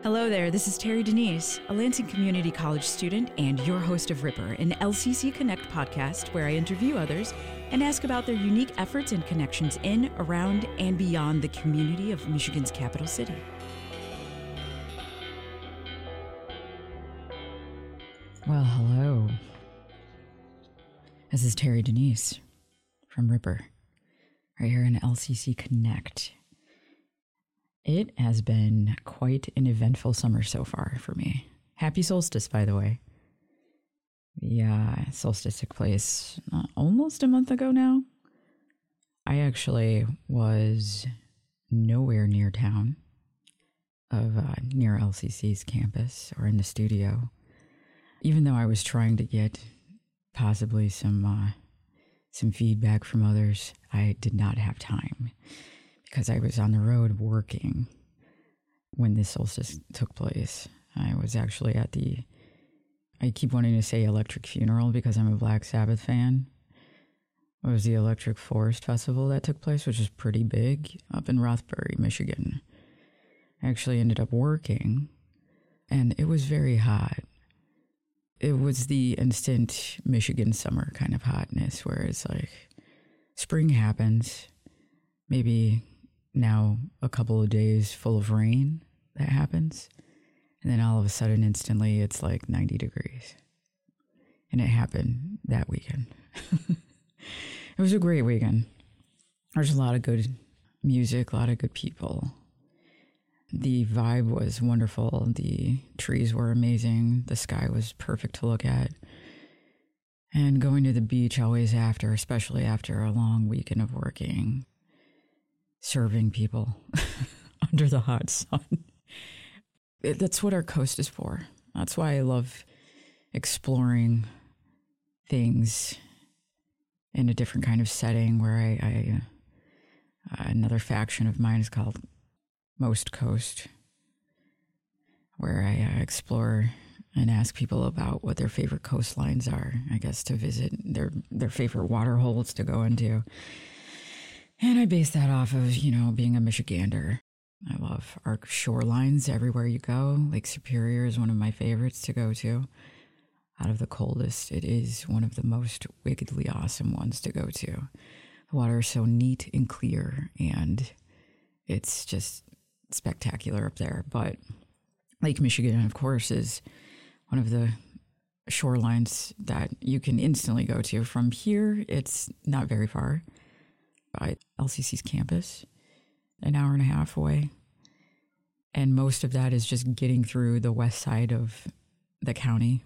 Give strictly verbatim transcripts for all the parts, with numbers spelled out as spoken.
Hello there, this is Terry Denise, a Lansing Community College student and your host of Ripper, an L C C Connect podcast where I interview others and ask about their unique efforts and connections in, around, and beyond the community of Michigan's capital city. Well, hello. This is Terry Denise from Ripper, right here in L C C Connect. It has been quite an eventful summer so far for me. Happy solstice, by the way. The uh, solstice took place uh, almost a month ago now. I actually was nowhere near town of uh, near L C C's campus or in the studio, even though I was trying to get possibly some uh, some feedback from others. I did not have time, because I was on the road working when this solstice took place. I was actually at the, I keep wanting to say Electric Funeral because I'm a Black Sabbath fan. It was the Electric Forest Festival that took place, which is pretty big, up in Rothbury, Michigan. I actually ended up working, and it was very hot. It was the instant Michigan summer kind of hotness, where it's like, spring happens, maybe now a couple of days full of rain that happens, and then all of a sudden instantly it's like ninety degrees, and it happened that weekend. It was a great weekend. There's a lot of good music, a lot of good people. The vibe was wonderful. The trees were amazing. The sky was perfect to look at. And going to the beach always after, especially after a long weekend of working, serving people under the hot sun. It, that's what our coast is for. That's why I love exploring things in a different kind of setting where I, I uh, another faction of mine is called Most Coast, where I uh, explore and ask people about what their favorite coastlines are, I guess, to visit, their their favorite water holes to go into. And I base that off of, you know, being a Michigander. I love our shorelines everywhere you go. Lake Superior is one of my favorites to go to. Out of the coldest, it is one of the most wickedly awesome ones to go to. The water is so neat and clear, and it's just spectacular up there. But Lake Michigan, of course, is one of the shorelines that you can instantly go to. From here, it's not very far. By L C C's campus, an hour and a half away. And most of that is just getting through the west side of the county.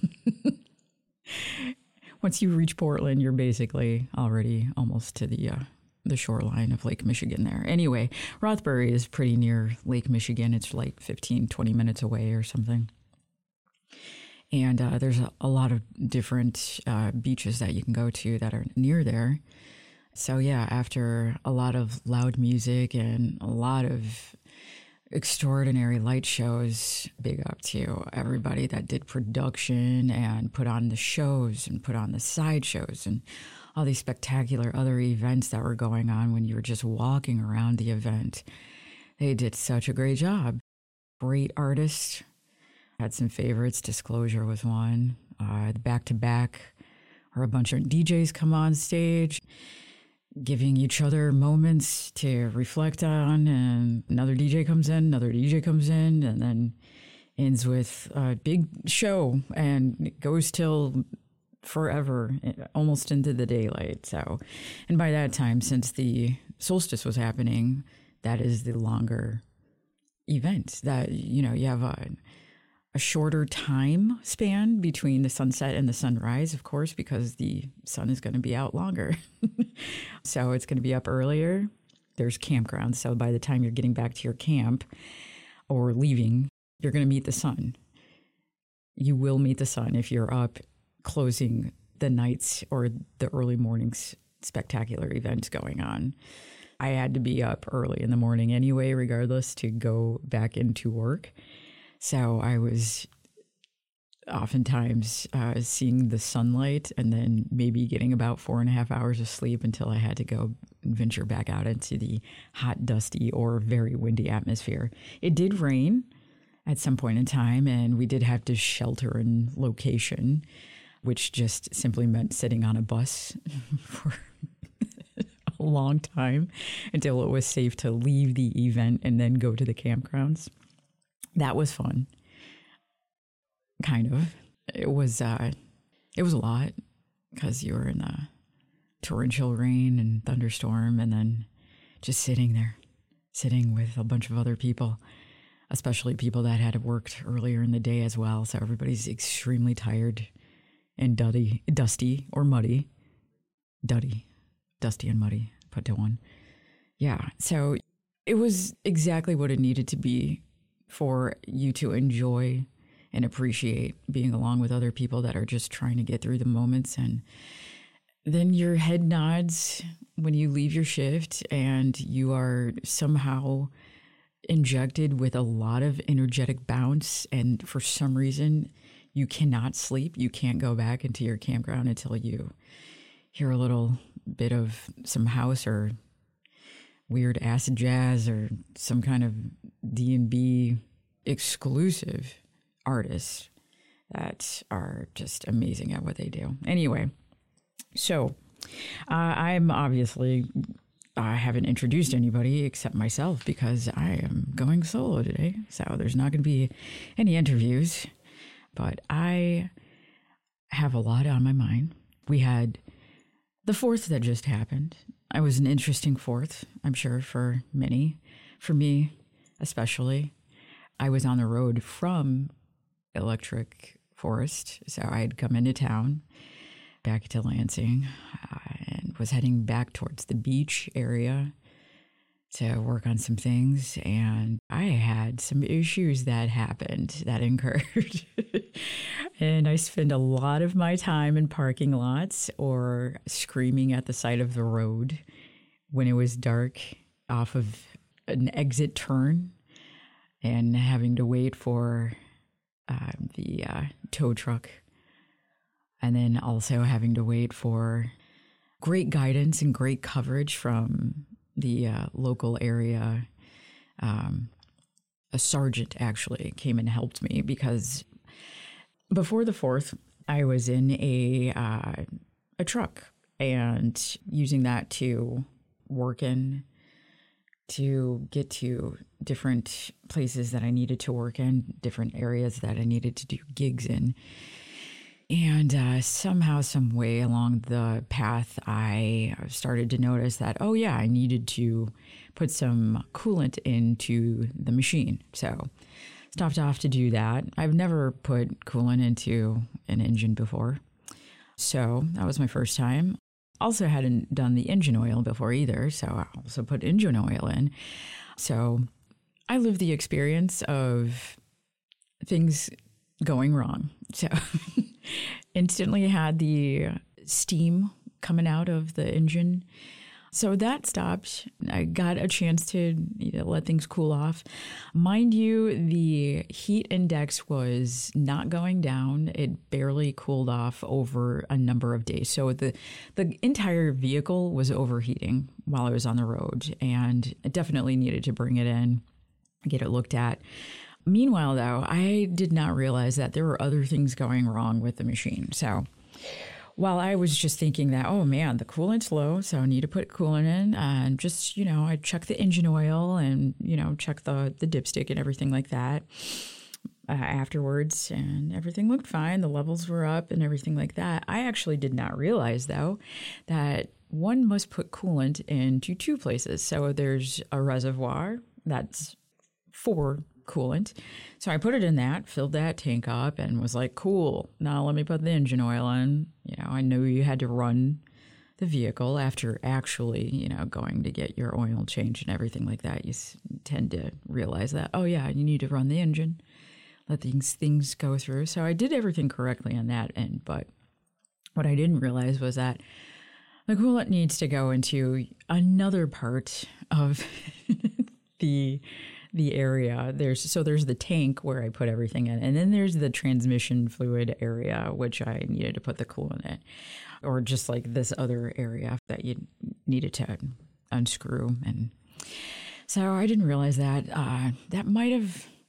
Once you reach Portland, you're basically already almost to the uh, the shoreline of Lake Michigan there. Anyway, Rothbury is pretty near Lake Michigan. It's like fifteen, twenty minutes away or something. And uh, there's a, a lot of different uh, beaches that you can go to that are near there. So yeah, after a lot of loud music and a lot of extraordinary light shows, big up to everybody that did production and put on the shows and put on the side shows and all these spectacular other events that were going on when you were just walking around the event. They did such a great job. Great artists. Had some favorites. Disclosure was one. Uh, back-to-back, or a bunch of D Js come on stage, giving each other moments to reflect on, and another D J comes in, another D J comes in, and then ends with a big show, and it goes till forever, almost into the daylight. So, and by that time, since the solstice was happening, that is the longer event. That, you know, you have a a shorter time span between the sunset and the sunrise, of course, because the sun is going to be out longer. So it's going to be up earlier. There's campgrounds. So by the time you're getting back to your camp or leaving, you're going to meet the sun. You will meet the sun if you're up closing the nights or the early mornings spectacular events going on. I had to be up early in the morning anyway, regardless, to go back into work. So I was oftentimes uh, seeing the sunlight and then maybe getting about four and a half hours of sleep until I had to go venture back out into the hot, dusty, or very windy atmosphere. It did rain at some point in time, and we did have to shelter in location, which just simply meant sitting on a bus for a long time until it was safe to leave the event and then go to the campgrounds. That was fun. Kind of. It was uh, it was a lot because you were in the torrential rain and thunderstorm, and then just sitting there, sitting with a bunch of other people, especially people that had worked earlier in the day as well. So everybody's extremely tired and duddy, dusty or muddy. Duddy, dusty and muddy, put to one. Yeah, so it was exactly what it needed to be for you to enjoy and appreciate being along with other people that are just trying to get through the moments. And then your head nods when you leave your shift and you are somehow injected with a lot of energetic bounce. And for some reason, you cannot sleep. You can't go back into your campground until you hear a little bit of some house or weird acid jazz or some kind of D and B exclusive artists that are just amazing at what they do. Anyway, so uh, I'm obviously, I haven't introduced anybody except myself because I am going solo today. So there's not going to be any interviews, but I have a lot on my mind. We had the fourth that just happened. It was an interesting fourth, I'm sure, for many. For me, especially. I was on the road from Electric Forest, so I had come into town back to Lansing uh, and was heading back towards the beach area to work on some things, and I had some issues that happened that occurred. And I spend a lot of my time in parking lots or screaming at the side of the road when it was dark off of an exit turn and having to wait for uh, the uh, tow truck, and then also having to wait for great guidance and great coverage from the uh, local area. Um, a sergeant actually came and helped me because before the fourth, I was in a uh, a truck and using that to work in, to get to different places that I needed to work in, different areas that I needed to do gigs in. And uh, somehow, some way along the path, I started to notice that, oh yeah, I needed to put some coolant into the machine. So stopped off to do that. I've never put coolant into an engine before. So that was my first time. Also hadn't done the engine oil before either. So I also put engine oil in. So I lived the experience of things going wrong. So instantly had the steam coming out of the engine. So that stopped. I got a chance to you know, let things cool off. Mind you, the heat index was not going down. It barely cooled off over a number of days. So the, the entire vehicle was overheating while I was on the road, and I definitely needed to bring it in, get it looked at. Meanwhile, though, I did not realize that there were other things going wrong with the machine. So while I was just thinking that, oh man, the coolant's low, so I need to put coolant in, and just, you know, I check the engine oil and, you know, check the, the dipstick and everything like that uh, afterwards, and everything looked fine. The levels were up and everything like that. I actually did not realize, though, that one must put coolant into two places. So there's a reservoir that's for coolant. So I put it in that, filled that tank up, and was like, cool, now let me put the engine oil in. You know, I knew you had to run the vehicle after actually, you know, going to get your oil changed and everything like that. You tend to realize that, oh yeah, you need to run the engine, let these things go through. So I did everything correctly on that end. But what I didn't realize was that the coolant needs to go into another part of the the area. There's so there's the tank where I put everything in, and then there's the transmission fluid area, which I needed to put the coolant in, or just like this other area that you needed to unscrew. And so I didn't realize that uh, that might have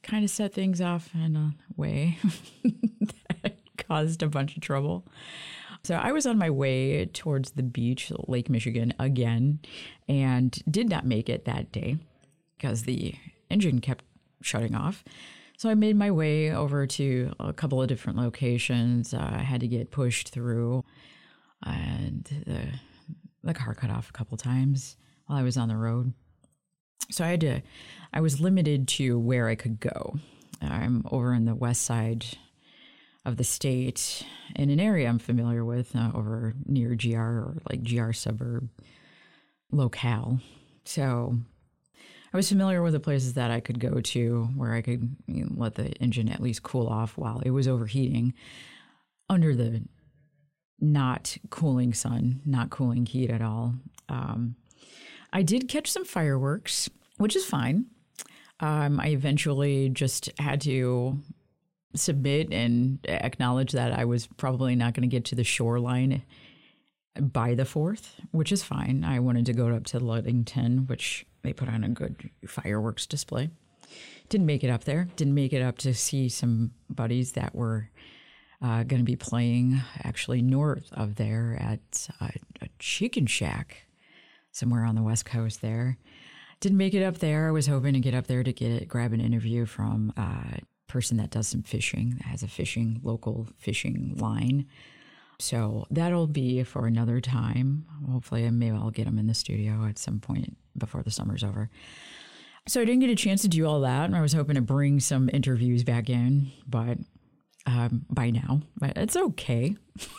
kind of set things off in a way that caused a bunch of trouble. So I was on my way towards the beach, Lake Michigan, again, and did not make it that day because the engine kept shutting off. So I made my way over to a couple of different locations. Uh, I had to get pushed through, and the, the car cut off a couple times while I was on the road. So I had to, I was limited to where I could go. I'm over in the west side of the state in an area I'm familiar with, uh, over near G R or like G R suburb locale. So I was familiar with the places that I could go to where I could, you know, let the engine at least cool off while it was overheating under the not cooling sun, not cooling heat at all. Um, I did catch some fireworks, which is fine. Um, I eventually just had to submit and acknowledge that I was probably not going to get to the shoreline by the fourth, which is fine. I wanted to go up to Ludington, which they put on a good fireworks display. Didn't make it up there. Didn't make it up to see some buddies that were uh, going to be playing actually north of there at uh, a chicken shack somewhere on the west coast there. Didn't make it up there. I was hoping to get up there to get it, grab an interview from a person that does some fishing, that has a fishing, local fishing line. So that'll be for another time. Hopefully, maybe I'll get them in the studio at some point before the summer's over. So I didn't get a chance to do all that. And I was hoping to bring some interviews back in, but um, by now, but it's okay.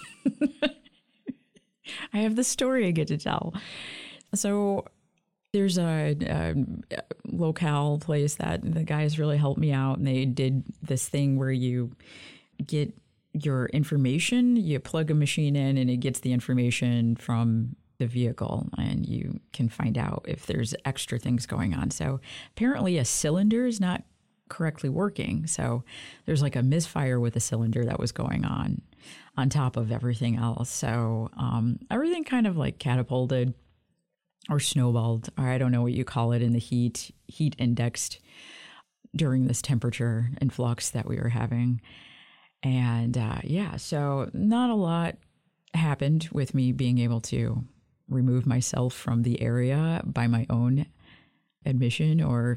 I have the story I get to tell. So there's a, a locale place that the guys really helped me out, and they did this thing where you get your information, you plug a machine in, and it gets the information from the vehicle, and you can find out if there's extra things going on. So apparently a cylinder is not correctly working. So there's like a misfire with a cylinder that was going on on top of everything else. So um, everything kind of like catapulted or snowballed, or I don't know what you call it in the heat, heat indexed during this temperature influx that we were having. And uh, yeah, so not a lot happened with me being able to remove myself from the area by my own admission or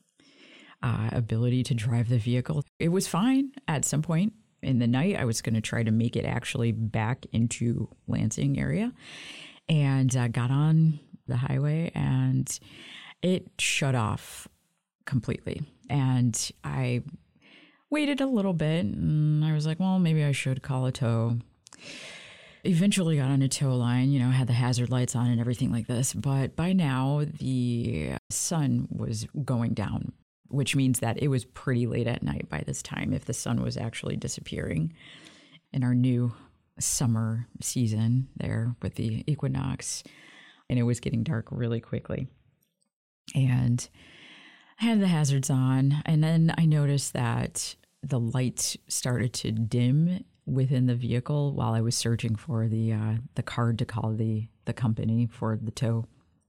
uh, ability to drive the vehicle. It was fine at some point in the night. I was going to try to make it actually back into Lansing area, and uh, got on the highway, and it shut off completely. And I waited a little bit, and I was like, well, maybe I should call a tow. Eventually got on a tow line, you know, had the hazard lights on and everything like this. But by now, the sun was going down, which means that it was pretty late at night by this time if the sun was actually disappearing in our new summer season there with the equinox. And it was getting dark really quickly. And I had the hazards on, and then I noticed that the lights started to dim within the vehicle while I was searching for the uh, the card to call the, the company for the tow.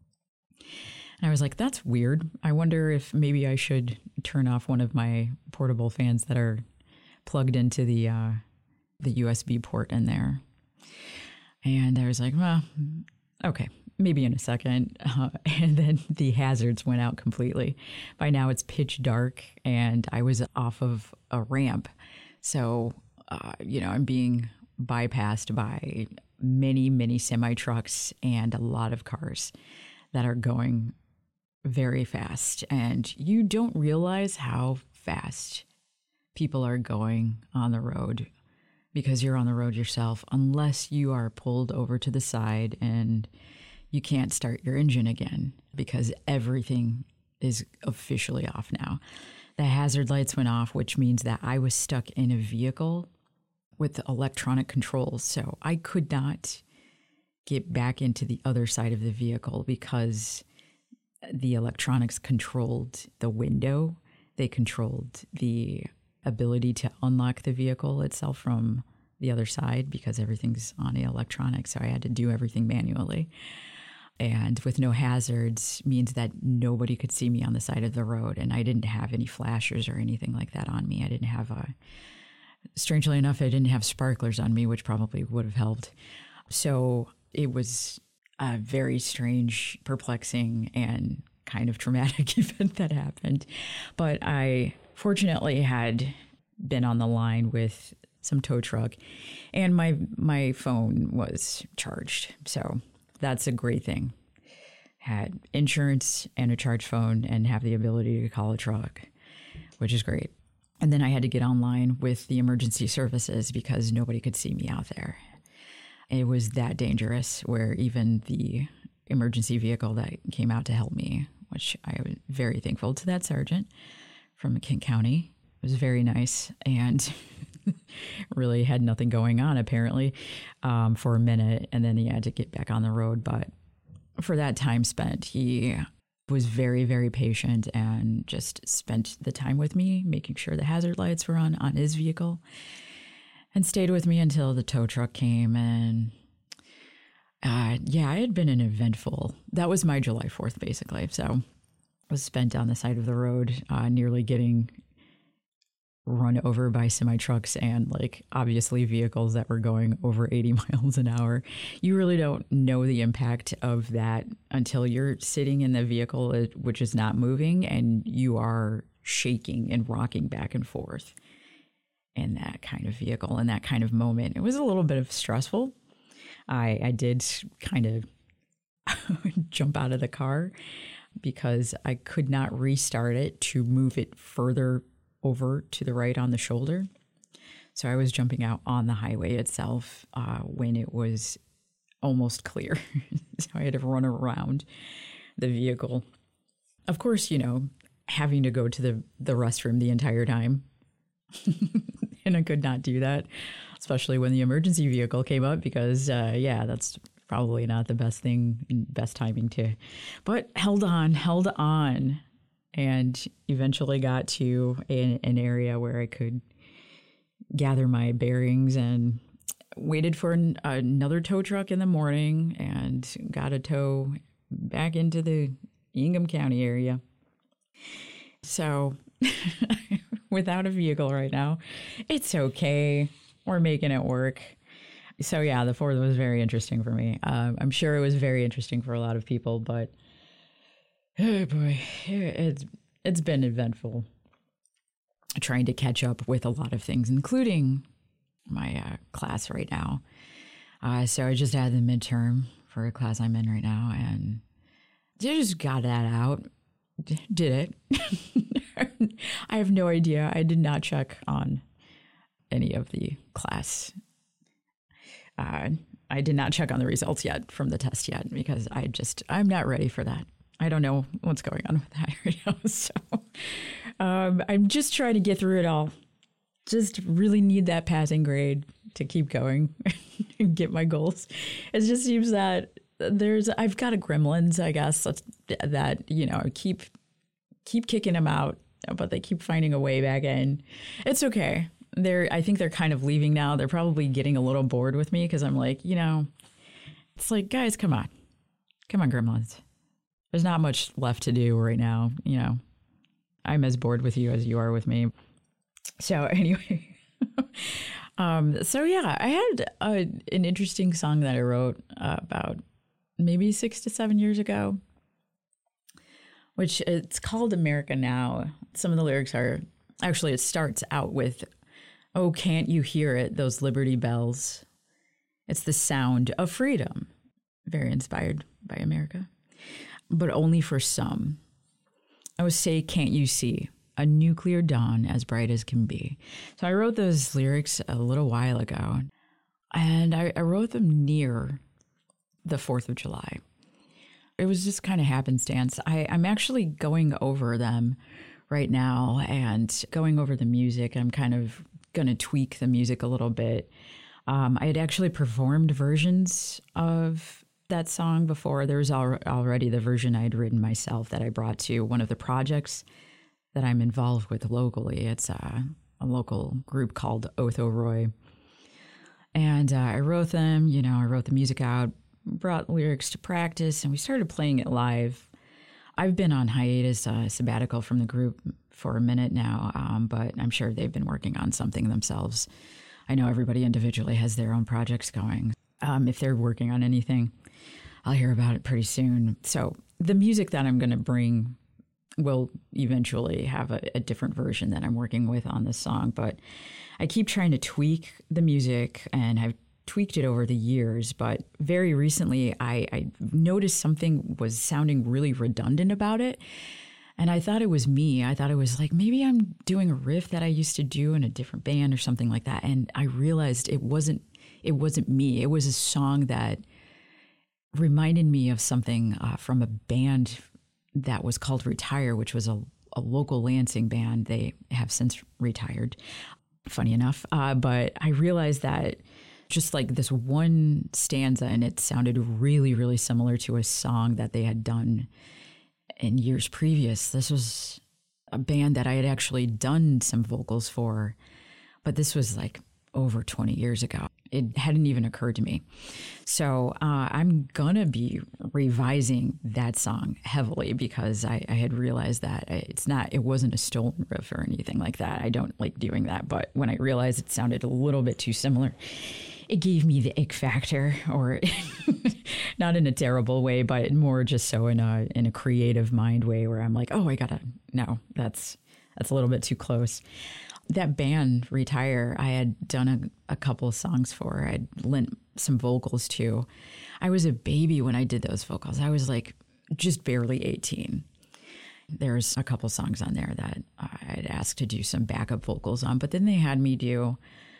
And I was like, that's weird. I wonder if maybe I should turn off one of my portable fans that are plugged into the uh, the U S B port in there. And I was like, well, okay. Maybe in a second. Uh, and then the hazards went out completely. By now it's pitch dark, and I was off of a ramp. So, uh, you know, I'm being bypassed by many, many semi trucks and a lot of cars that are going very fast. And you don't realize how fast people are going on the road because you're on the road yourself, unless you are pulled over to the side and you can't start your engine again because everything is officially off now. The hazard lights went off, which means that I was stuck in a vehicle with electronic controls. So I could not get back into the other side of the vehicle because the electronics controlled the window. They controlled the ability to unlock the vehicle itself from the other side because everything's on the electronics. So I had to do everything manually. And with no hazards means that nobody could see me on the side of the road. And I didn't have any flashers or anything like that on me. I didn't have a, strangely enough, I didn't have sparklers on me, which probably would have helped. So it was a very strange, perplexing, and kind of traumatic event that happened. But I fortunately had been on the line with some tow truck, and my my phone was charged. So that's a great thing. Had insurance and a charged phone and have the ability to call a truck, which is great. And then I had to get online with the emergency services because nobody could see me out there. It was that dangerous where even the emergency vehicle that came out to help me, which I was very thankful to that sergeant from Kent County. It was very nice and really had nothing going on apparently um, for a minute. And then he had to get back on the road. But for that time spent, he was very, very patient and just spent the time with me, making sure the hazard lights were on on his vehicle, and stayed with me until the tow truck came. And uh, yeah, I had been an eventful, that was my July fourth, basically. So I was spent on the side of the road, uh, nearly getting run over by semi trucks and like obviously vehicles that were going over eighty miles an hour. You really don't know the impact of that until you're sitting in the vehicle, which is not moving, and you are shaking and rocking back and forth in that kind of vehicle, in that kind of moment. It was a little bit of stressful. I, I did kind of jump out of the car because I could not restart it to move it further over to the right on the shoulder. So I was jumping out on the highway itself uh, when it was almost clear. So I had to run around the vehicle. Of course, you know, having to go to the, the restroom the entire time. And I could not do that, especially when the emergency vehicle came up because, uh, yeah, that's probably not the best thing, best timing to, but held on, held on. And eventually got to a, an area where I could gather my bearings and waited for an, another tow truck in the morning and got a tow back into the Ingham County area. So without a vehicle right now, it's okay. We're making it work. So yeah, the fourth was very interesting for me. Um, I'm sure it was very interesting for a lot of people, but oh boy, it's it's been eventful trying to catch up with a lot of things, including my uh, class right now. Uh, so I just had the midterm for a class I'm in right now, and I just got that out. D- did it. I have no idea. I did not check on any of the class. Uh, I did not check on the results yet from the test yet because I just, I'm not ready for that. I don't know what's going on with that right now. So um, I'm just trying to get through it all. Just really need that passing grade to keep going and get my goals. It just seems that there's, I've got a gremlins, I guess, that, you know, keep, keep kicking them out, but they keep finding a way back in. It's okay. They're, I think they're kind of leaving now. They're probably getting a little bored with me because I'm like, you know, it's like, guys, come on. Come on, gremlins. There's not much left to do right now. You know, I'm as bored with you as you are with me. So anyway, um, so yeah, I had a, an interesting song that I wrote uh, about maybe six to seven years ago, which it's called America Now. Some of the lyrics are, actually it starts out with, "Oh, can't you hear it, those Liberty bells? It's the sound of freedom." Very inspired by America. "But only for some. Oh, say, can't you see a nuclear dawn as bright as can be?" So I wrote those lyrics a little while ago, and I, I wrote them near the fourth of July. It was just kind of happenstance. I, I'm actually going over them right now and going over the music. I'm kind of going to tweak the music a little bit. Um, I had actually performed versions of that song before. There was al- already the version I had written myself that I brought to one of the projects that I'm involved with locally. It's a, a local group called Otho Roy. And uh, I wrote them, you know, I wrote the music out, brought lyrics to practice, and we started playing it live. I've been on hiatus, uh, sabbatical from the group for a minute now, um, but I'm sure they've been working on something themselves. I know everybody individually has their own projects going. Um, if they're working on anything, I'll hear about it pretty soon. So the music that I'm going to bring will eventually have a, a different version that I'm working with on this song, but I keep trying to tweak the music, and I've tweaked it over the years, but very recently I, I noticed something was sounding really redundant about it. And I thought it was me. I thought it was like, maybe I'm doing a riff that I used to do in a different band or something like that. And I realized it wasn't, it wasn't me. It was a song that reminded me of something uh, from a band that was called Retire, which was a, a local Lansing band. They have since retired, funny enough. Uh, but I realized that just like this one stanza, and it sounded really, really similar to a song that they had done in years previous. This was a band that I had actually done some vocals for, but this was like over twenty years ago. It hadn't even occurred to me. So uh, I'm gonna be revising that song heavily because I, I had realized that it's not, it wasn't a stolen riff or anything like that. I don't like doing that, but when I realized it sounded a little bit too similar, it gave me the ick factor, or not in a terrible way, but more just so in a in a creative mind way where I'm like, oh, I gotta, no, that's that's a little bit too close. That band, Retire, I had done a, a couple of songs for. I'd lent some vocals to. I was a baby when I did those vocals. I was like just barely eighteen. There's a couple songs on there that I'd asked to do some backup vocals on, but then they had me do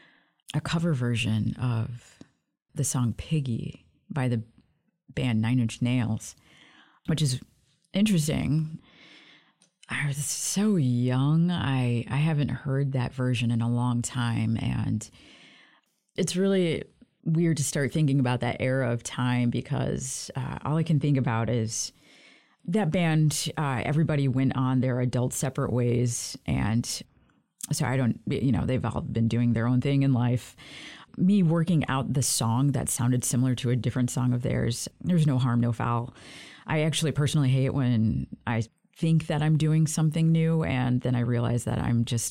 a cover version of the song Piggy by the band Nine Inch Nails, which is interesting. I was so young. I, I haven't heard that version in a long time. And it's really weird to start thinking about that era of time because uh, all I can think about is that band, uh, everybody went on their adult separate ways. And so I don't, you know, they've all been doing their own thing in life. Me working out the song that sounded similar to a different song of theirs, there's no harm, no foul. I actually personally hate when I think that I'm doing something new and then I realize that I'm just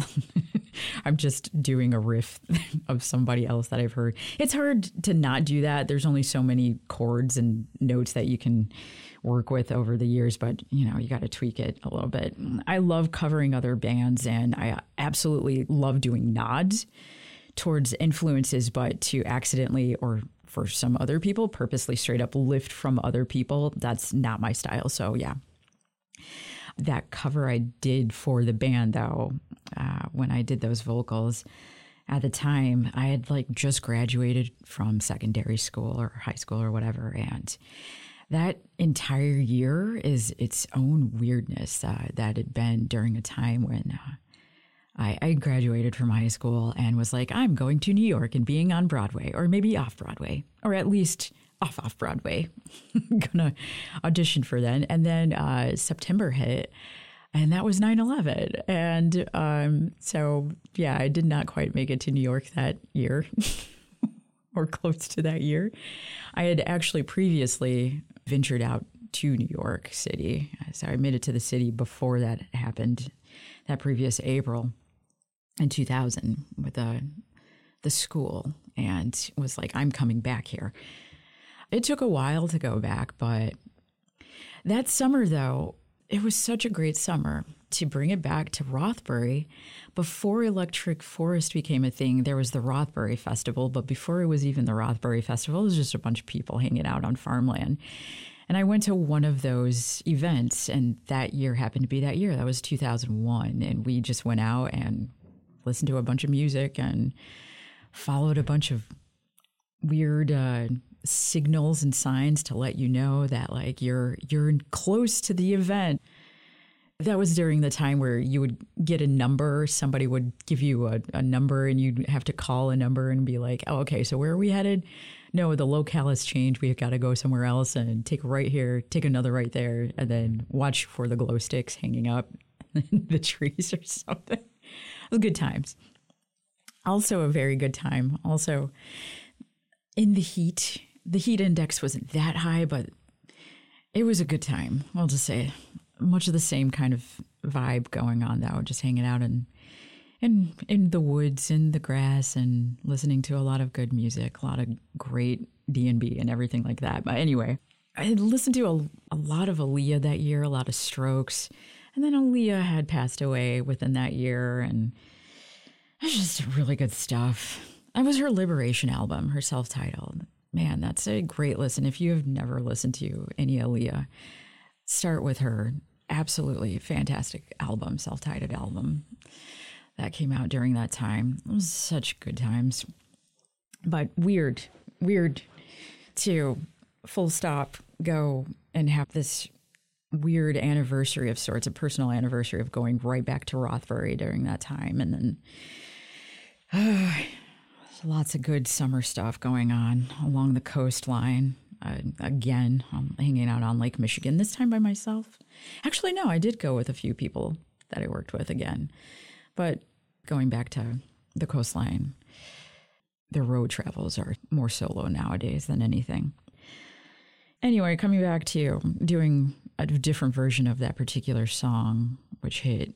I'm just doing a riff of somebody else that I've heard. It's hard to not do that. There's only so many chords and notes that you can work with over the years, but you know, you got to tweak it a little bit. I love covering other bands and I absolutely love doing nods towards influences, but to accidentally or for some other people purposely straight up lift from other people, that's not my style. So yeah. That cover I did for the band, though, uh, when I did those vocals, at the time, I had like just graduated from secondary school or high school or whatever. And that entire year is its own weirdness uh, that had been during a time when uh, I, I graduated from high school and was like, I'm going to New York and being on Broadway, or maybe off Broadway, or at least off off Broadway. Gonna audition for that. And then uh, September hit, and that was nine eleven. And um, so, yeah, I did not quite make it to New York that year or close to that year. I had actually previously ventured out to New York City. So I made it to the city before that happened, that previous April in two thousand with the, the school, and was like, I'm coming back here. It took a while to go back, but that summer, though, it was such a great summer to bring it back to Rothbury. Before Electric Forest became a thing, there was the Rothbury Festival, but before it was even the Rothbury Festival, it was just a bunch of people hanging out on farmland. And I went to one of those events, and that year happened to be that year. That was two thousand one, and we just went out and listened to a bunch of music and followed a bunch of weird uh, signals and signs to let you know that like you're you're close to the event. That was during the time where you would get a number. Somebody would give you a, a number and you'd have to call a number and be like, oh, okay, so where are we headed? No, the locale has changed. We've got to go somewhere else and take a right here, take another right there, and then watch for the glow sticks hanging up in the trees or something. It was good times. Also a very good time. Also in the heat the heat index wasn't that high, but it was a good time. I'll just say much of the same kind of vibe going on though, just hanging out in, in, in the woods, in the grass, and listening to a lot of good music, a lot of great D and B and everything like that. But anyway, I listened to a, a lot of Aaliyah that year, a lot of Strokes. And then Aaliyah had passed away within that year, and it's just really good stuff. That was her Liberation album, her self-titled. Man, that's a great listen. If you have never listened to any Aaliyah, start with her. Absolutely fantastic album, self-titled album that came out during that time. It was such good times. But weird, weird to full stop go and have this weird anniversary of sorts, a personal anniversary of going right back to Rothbury during that time. And then uh, lots of good summer stuff going on along the coastline. Uh, again, I'm hanging out on Lake Michigan, this time by myself. Actually, no, I did go with a few people that I worked with again. But going back to the coastline, the road travels are more solo nowadays than anything. Anyway, coming back to doing a different version of that particular song, which hit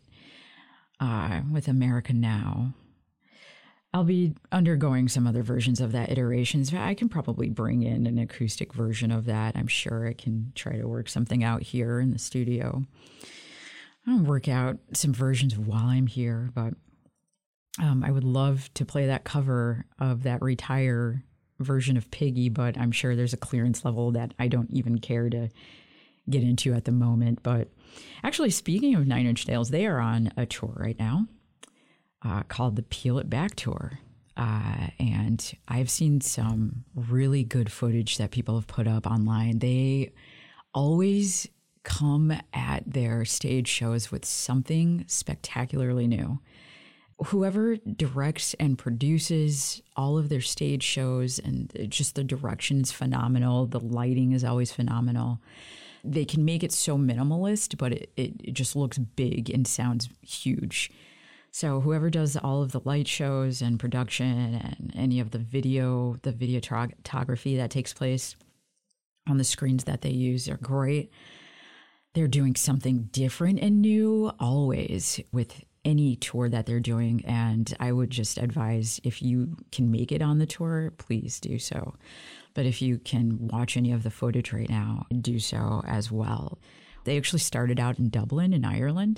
uh, with America Now. I'll be undergoing some other versions of that iterations. I can probably bring in an acoustic version of that. I'm sure I can try to work something out here in the studio. I'll work out some versions while I'm here, but um, I would love to play that cover of that Retire version of Piggy, but I'm sure there's a clearance level that I don't even care to get into at the moment. But actually, speaking of Nine Inch Nails, they are on a tour right now. Uh, called the Peel It Back Tour. Uh, and I've seen some really good footage that people have put up online. They always come at their stage shows with something spectacularly new. Whoever directs and produces all of their stage shows, and just the direction's phenomenal. The lighting is always phenomenal. They can make it so minimalist, but it, it, it just looks big and sounds huge. So whoever does all of the light shows and production and any of the video, the videography that takes place on the screens that they use are great. They're doing something different and new always with any tour that they're doing. And I would just advise, if you can make it on the tour, please do so. But if you can watch any of the footage right now, do so as well. They actually started out in Dublin in Ireland.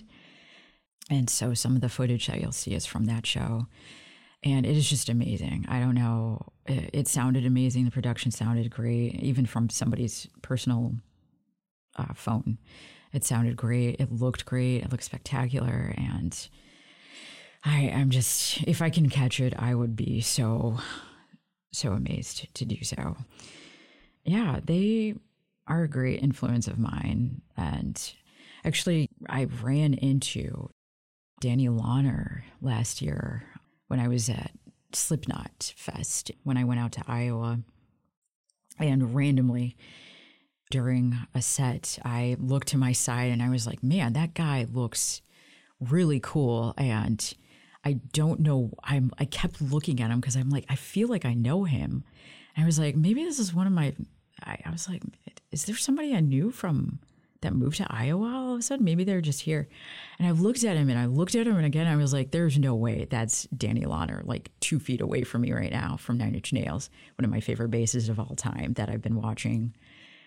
And so some of the footage that you'll see is from that show. And it is just amazing. I don't know. It, it sounded amazing. The production sounded great. Even from somebody's personal uh, phone, it sounded great. It looked great. It looked spectacular. And I, I'm just, if I can catch it, I would be so, so amazed to do so. Yeah, they are a great influence of mine. And actually, I ran into Danny Launer last year when I was at Slipknot Fest, when I went out to Iowa. And randomly during a set, I looked to my side and I was like, man, that guy looks really cool. And I don't know, I'm, I kept looking at him because I'm like, I feel like I know him. And I was like, maybe this is one of my, I, I was like, is there somebody I knew from that moved to Iowa all of a sudden? Maybe they're just here. And I looked at him and I looked at him and again, I was like, there's no way that's Danny Launer, like two feet away from me right now from Nine Inch Nails, one of my favorite bassists of all time that I've been watching.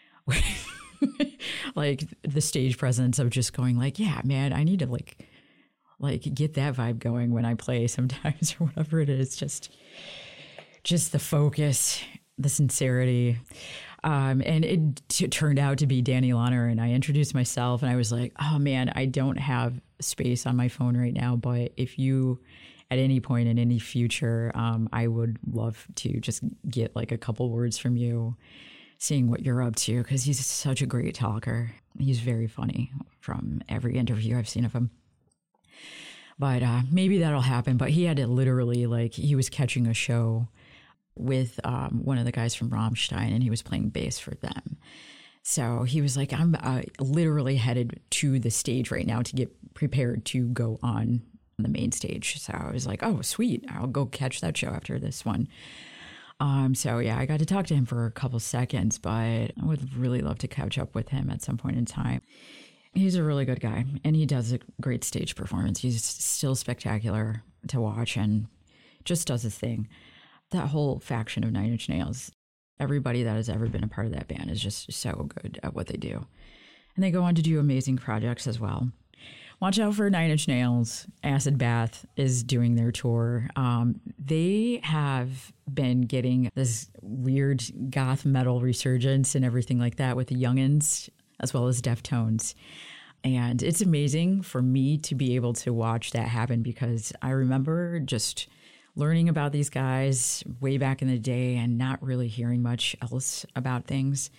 Like the stage presence of just going like, yeah, man, I need to like, like get that vibe going when I play sometimes or whatever it is. Just, just the focus, the sincerity. Um, and it t- turned out to be Danny Launer, and I introduced myself and I was like, oh man, I don't have space on my phone right now, but if you, at any point in any future, um, I would love to just get like a couple words from you, seeing what you're up to, because he's such a great talker. He's very funny from every interview I've seen of him. But uh, maybe that'll happen. But he had to literally, like, he was catching a show with um, one of the guys from Rammstein, and he was playing bass for them. So he was like, I'm uh, literally headed to the stage right now to get prepared to go on the main stage. So I was like, oh, sweet. I'll go catch that show after this one. Um, so yeah, I got to talk to him for a couple seconds, but I would really love to catch up with him at some point in time. He's a really good guy, and he does a great stage performance. He's still spectacular to watch and just does his thing. That whole faction of Nine Inch Nails, everybody that has ever been a part of that band is just so good at what they do. And they go on to do amazing projects as well. Watch out for Nine Inch Nails. Acid Bath is doing their tour. Um, they have been getting this weird goth metal resurgence and everything like that with the Youngins as well as Deftones. And it's amazing for me to be able to watch that happen because I remember just learning about these guys way back in the day and not really hearing much else about things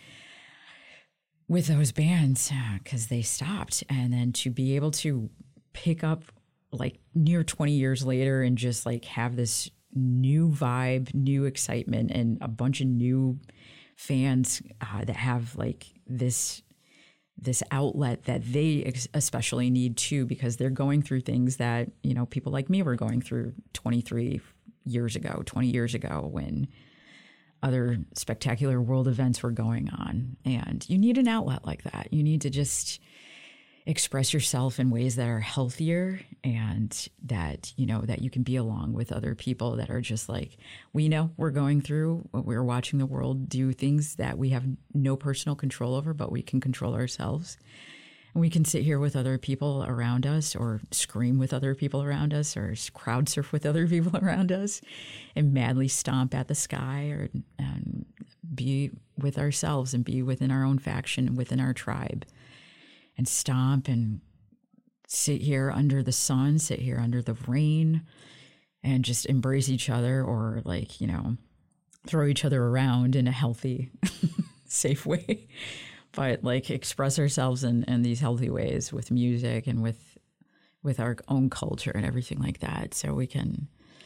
with those bands because they stopped. And then to be able to pick up like near twenty years later and just like have this new vibe, new excitement, and a bunch of new fans uh, that have like this this outlet that they ex- especially need too, because they're going through things that, you know, people like me were going through twenty-three years ago, twenty years ago when other spectacular world events were going on. And you need an outlet like that. You need to just express yourself in ways that are healthier and that, you know, that you can be along with other people that are just like, we know we're going through, we're watching the world do things that we have no personal control over, but we can control ourselves. And we can sit here with other people around us or scream with other people around us or crowd surf with other people around us and madly stomp at the sky or and be with ourselves and be within our own faction, within our tribe, and stomp and sit here under the sun, sit here under the rain and just embrace each other or like, you know, throw each other around in a healthy, safe way. But like express ourselves in, in these healthy ways with music and with with our own culture and everything like that, so we can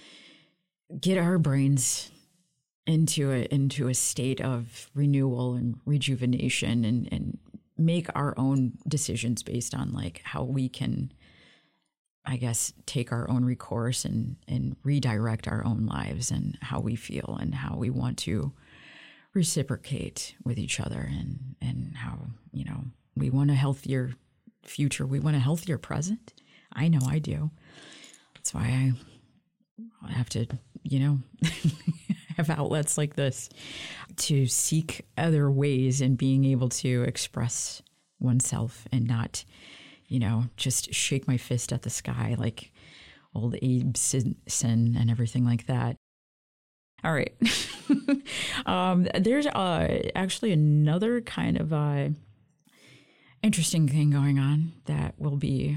get our brains into a into a state of renewal and rejuvenation and, and make our own decisions based on like how we can, I guess, take our own recourse and, and redirect our own lives and how we feel and how we want to reciprocate with each other and, and how, you know, we want a healthier future. We want a healthier present. I know I do. That's why I have to, you know, have outlets like this to seek other ways in being able to express oneself and not, you know, just shake my fist at the sky like old Abe Simpson and everything like that. All right. um, there's uh, actually another kind of uh, interesting thing going on that will be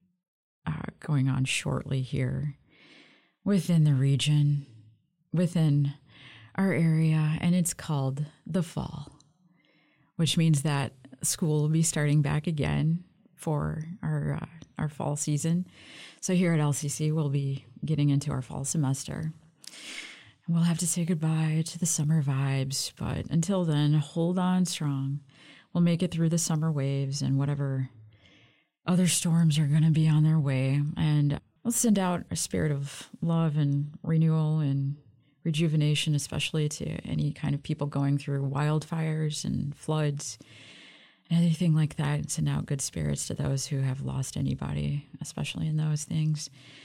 uh, going on shortly here within the region, within our area, and it's called the fall, which means that school will be starting back again for our uh, our fall season. So here at L C C, we'll be getting into our fall semester. We'll have to say goodbye to the summer vibes, but until then, hold on strong. We'll make it through the summer waves and whatever other storms are going to be on their way. And we'll send out a spirit of love and renewal and rejuvenation, especially to any kind of people going through wildfires and floods and anything like that. And send out good spirits to those who have lost anybody, especially in those things.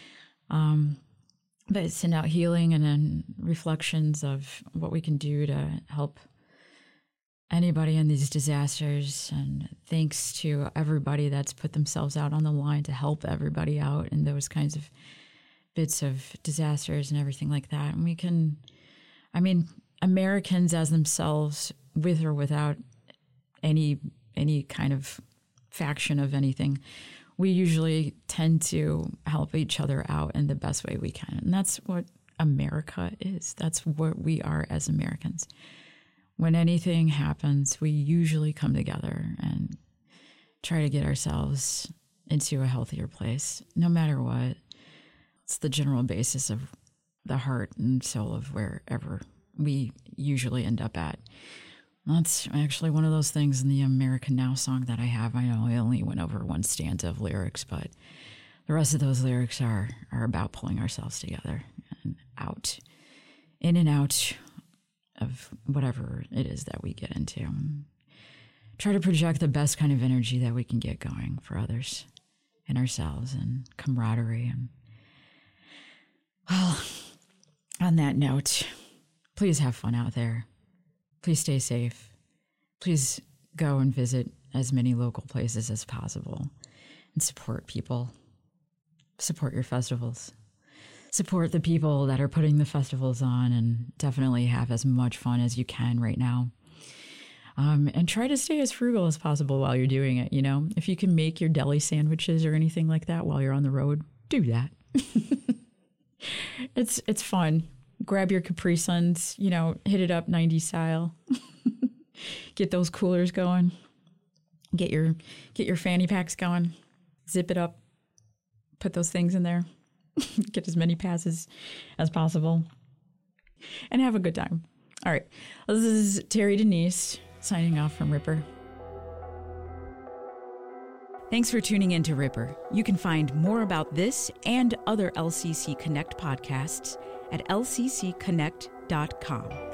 Um, But send out healing and then reflections of what we can do to help anybody in these disasters. And thanks to everybody that's put themselves out on the line to help everybody out in those kinds of bits of disasters and everything like that. And we can, I mean, Americans as themselves, with or without any any kind of faction of anything, we usually tend to help each other out in the best way we can. And that's what America is. That's what we are as Americans. When anything happens, we usually come together and try to get ourselves into a healthier place, no matter what. It's the general basis of the heart and soul of wherever we usually end up at. That's actually one of those things in the American Now song that I have. I know I only went over one stanza of lyrics, but the rest of those lyrics are, are about pulling ourselves together and out, in and out of whatever it is that we get into. And try to project the best kind of energy that we can get going for others and ourselves, and camaraderie. And well, on that note, please have fun out there. Please stay safe. Please go and visit as many local places as possible and support people. Support your festivals. Support the people that are putting the festivals on, and definitely have as much fun as you can right now. Um, and try to stay as frugal as possible while you're doing it. You know, if you can make your deli sandwiches or anything like that while you're on the road, do that. it's it's fun. Grab your Capri Suns, you know, hit it up nineties style. Get those coolers going. Get your get your fanny packs going. Zip it up. Put those things in there. Get as many passes as possible. And have a good time. All right. This is Terry Denise signing off from Ripper. Thanks for tuning in to Ripper. You can find more about this and other L C C Connect podcasts at L C C connect dot com.